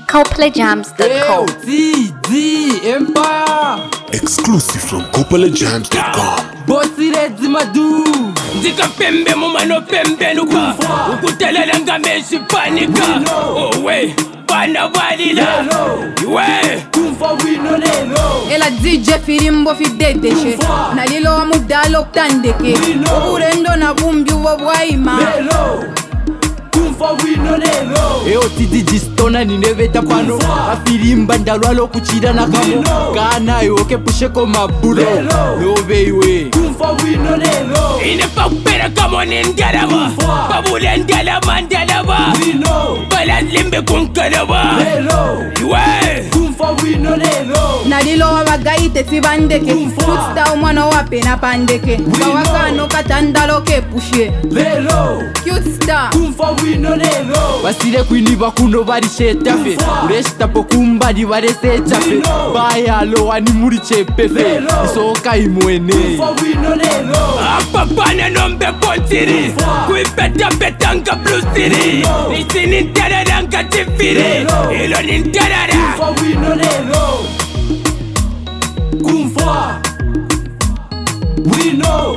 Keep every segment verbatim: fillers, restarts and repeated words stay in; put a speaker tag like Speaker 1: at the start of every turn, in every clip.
Speaker 1: Coppola Jams dot com.
Speaker 2: D D Empire
Speaker 3: exclusive from Coppola Jams dot com.
Speaker 2: Bossy Reds Madu
Speaker 4: Zika pembe mumano pembe nuka Ukutelela ngameshi panika Oh we, pana walila We,
Speaker 2: Kumfa wino lelo
Speaker 5: Ela D J firimbo fi dedeshe Nalilo wa mudalo tandeke Urendo na bumbi wa waima
Speaker 2: Lelo Kumfa wino lelo Eo titi jistona nineveta pano Afirimba ndalwalo kuchida na kamo Kana yoke pusheko maburo Love iwe Kumfa wino lelo
Speaker 4: Inepa kupera kamo nindalawa Babule ndalama ndalawa Bala limbe kunkalawa We,
Speaker 2: Kumfa wino lelo
Speaker 5: Nalilo wa wagaite sibandeke Tutsta umwana wape na pandeke Kawakano katandalo ke pushe
Speaker 2: Lelo
Speaker 5: Cute star
Speaker 2: Kumfa wino lelo Basile kwiniba kuno bari shetafe Ureshita po kumbari bare sechafe Bayalo wani muri chepefe Isoka imwene Kumfa wino lelo
Speaker 4: Apapana nombe pontiri Kuipeta betanga blue city Isi nintarara nga tifiri Ilo nintarara
Speaker 2: Kumfa wino lelo Kumfa Wino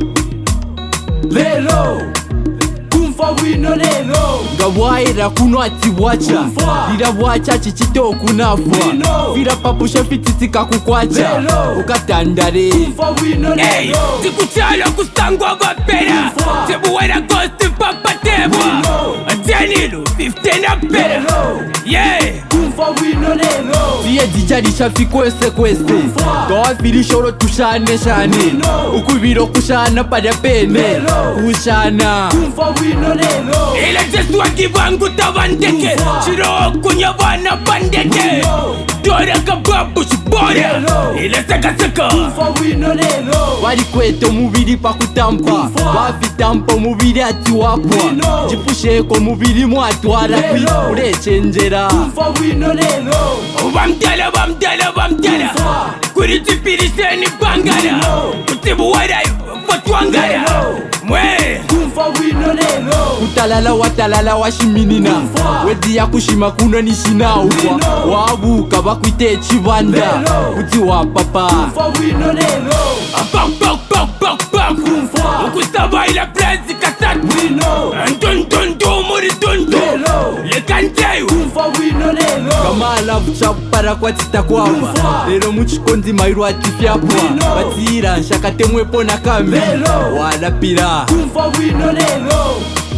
Speaker 2: Lelo Kumfa wino lelo Ngawahera kuno ati wacha Lira wacha chichito kunafwa Vira papusha fititika kukwacha Ukatandare Kumfa wino
Speaker 4: Hey,
Speaker 2: lelo
Speaker 4: tikuchala kusangwa vapera Tebuwera kosti papa tebwa Atenilu, fifteen apera Yeah
Speaker 2: Kumfa wino lelo Tiye dijalisha fi kwese kwese Toa fili shoro tushane shane Ukubiro kushana pada pene Kushana Kumfa wino lelo
Speaker 4: Ila jesu akivangu tawandeke Chiro kunya wana bandeke Dora kababu shibore Ila seka seka
Speaker 2: Kumfa wino lelo Wari kweto mubiri pa kutampa Wafitampa mubiri ati wapwa Jipusheko mubiri mwatwara kwi Urechenjera Kumfa wino lelo
Speaker 4: Wamdala wamdala wamdala Kuri tipiriseni bangala Utibu warayo fatwangala Mwe
Speaker 2: Kumfa wino lelo Utalala watalala washiminina Wedi ya kushima kuno nishina ukwa Wabuka bakwite chibanda Uti wapapa Kumfa wino lelo
Speaker 4: Bak bak bak bak bak Ukusaba ila plazi kasat Ndun dun dun muri dun dun Le kanteyu
Speaker 2: Kumfa wino lelo Kamala vuchapara kwa tita kwamba Lelo muchikondi mairu atifyapwa Batira nshakate mwepo na kambi Wala pira Kumfa wino lelo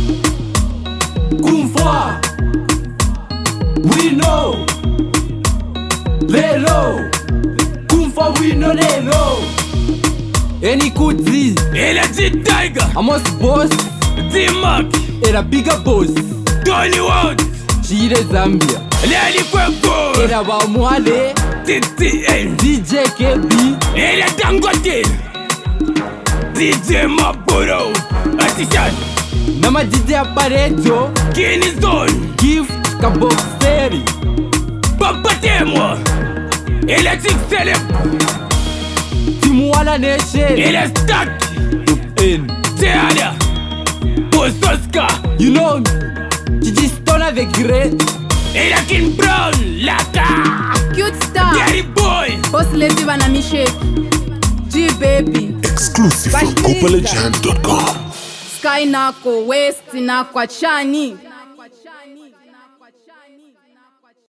Speaker 2: Kumfa Wino Lelo Kumfa wino lelo Any kudzi
Speaker 4: Ila G-Tiger
Speaker 2: Amos boss
Speaker 4: D-Mac
Speaker 2: Era bigger boss
Speaker 4: Tony Wood
Speaker 2: Chire Zambia
Speaker 4: Leli Kweko
Speaker 2: Era ba mwale
Speaker 4: T T N
Speaker 2: D J K B
Speaker 4: Ila Dangote D J Maburo Assistant
Speaker 2: Nama D J Aparejo
Speaker 4: Kini Zone
Speaker 2: Gift Kaboxeri
Speaker 4: Papa Temwa Ila Chick Celeb
Speaker 2: Timuala Nation
Speaker 4: Ila Stack
Speaker 2: N
Speaker 4: Teada Boss Oscar
Speaker 2: You know Gigi Stone avec Great
Speaker 4: Ila King Brown Laka
Speaker 5: Cute star
Speaker 4: Gary Boy
Speaker 5: Boss lezi wana mishake G baby
Speaker 3: Exclusive from Coppola Jams dot com.
Speaker 5: Sky nako West nako Chani